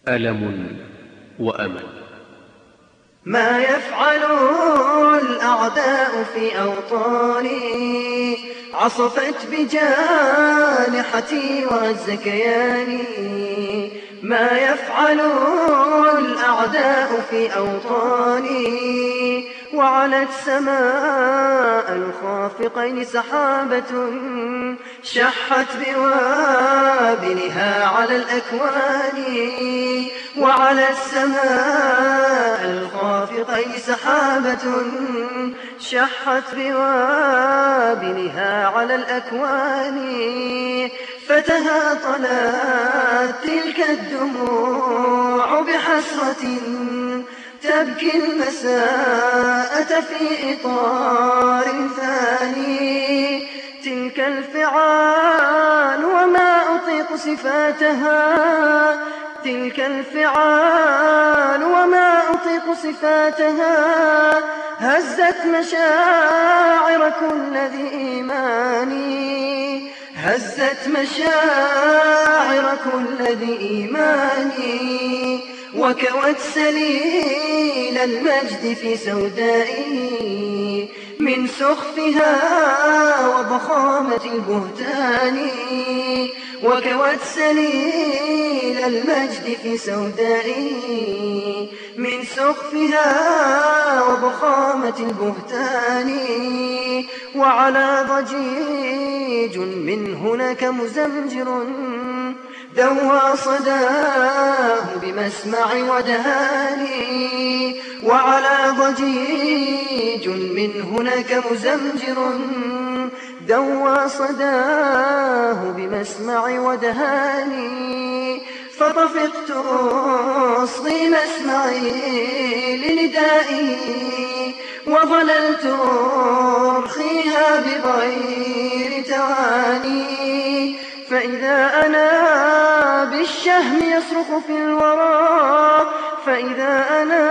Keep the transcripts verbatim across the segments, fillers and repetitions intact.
ألم وأمل. ما يفعل الأعداء في أوطاني، عصفت بجانحتي وهز كياني. ما يفعل الأعداء في أوطاني، وعلت سماء الخافقين سحابة شحت بوابلها على الأكوان. وعلى السماء الخافقين سحابة شحت بوابلها على الأكوان. فتهاطلت تلك الدموع بحسرة تبكي المساءة في إطار ثاني. تلك الفعال وما أطيق صفاتها، تلك الفعال وما أطيق صفاتها، هزت مشاعر كل ذي إيماني، هزت مشاعر كل ذي إيماني. وكوت سليل المجد في سودائه من سخفها وضخامة البهتان. وكوت سليل المجد في سودائه من سخفها وضخامة البهتان. وعلى ضجيج من هناك مزمجر دوى صداه بمسمع ودهاني. وعلى ضجيج من هناك مزمجر دوى صداه بمسمع ودهاني. فطفقت أصغي مسمعي لندائه، وظللت أرخيها بغير تواني. فإذا أنا بالشهم يصرخ في الورى، فإذا أنا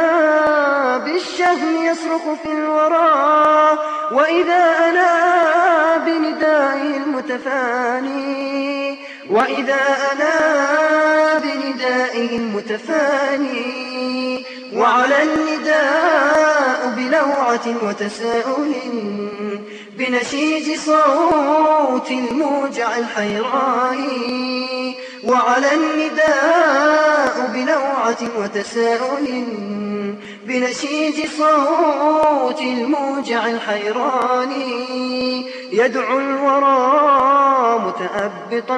بالشهم يصرخ في الورى، وإذا أنا بندائه المتفاني، وإذا أنا بندائه المتفاني. وعلى النداء بلوعة وتساؤل بنشيج صوت الموجع الحيران. وعلى النداء بلوعة وتساؤل بنشيج صوت الموجع الحيران. يدعو الورى متأبطا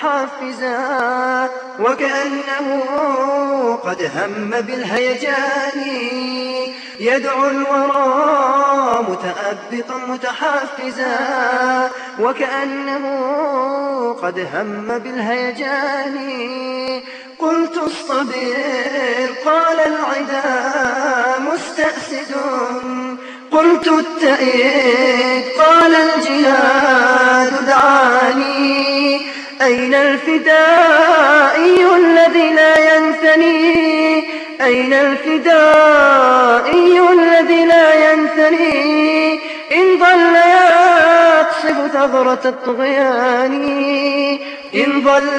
متحفزا، وكأنه قد هم بالهيجان. يدعو الورى متأبطا متحفزا، وكأنه قد هم بالهيجان. قلت اصطبر قال العدا مستأسد، قلت اتئد قال الجهاد دعاني. أين الفدائي الذي لا ينثني، أين الفدائي الذي لا ينثني، إن ظل يقصف ثغرة الطغيان، إن ظل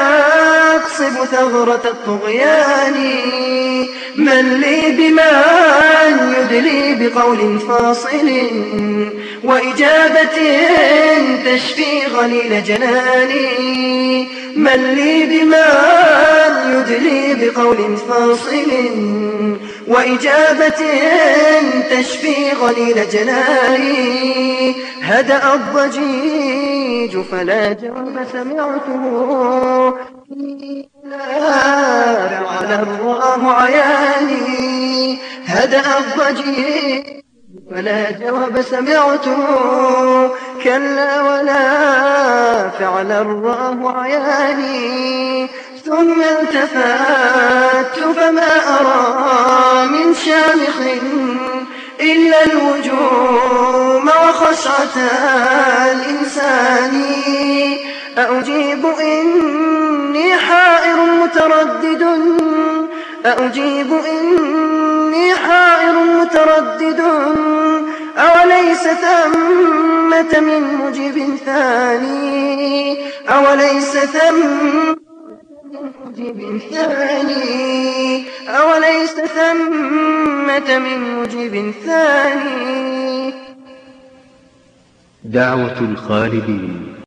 يقصف ثغرة الطغيان. من لي بمن يدلي بقول فاصل وإجابة تشفي غليل جناني. من لي بمن يدلي بقول فاصل وإجابة تشفي غليل جناني. هدأ الضجيج فلا جواب سمعته، لا على الرآه عياني. هدأ الضجيج فلا جواب سمعته، كلا ولا فعل الرآه عياني. ثم التفت فما أرى من شامخ إلا الوجوم وخشعة الإنسان. أجيب إني حائر متردد، أجيب إني حائر متردد، أوليس ثمة من مجيب ثاني، أوليس ثمة مجيب ثاني أوليس ثمة من مجيب ثاني. دعوة الخالدين.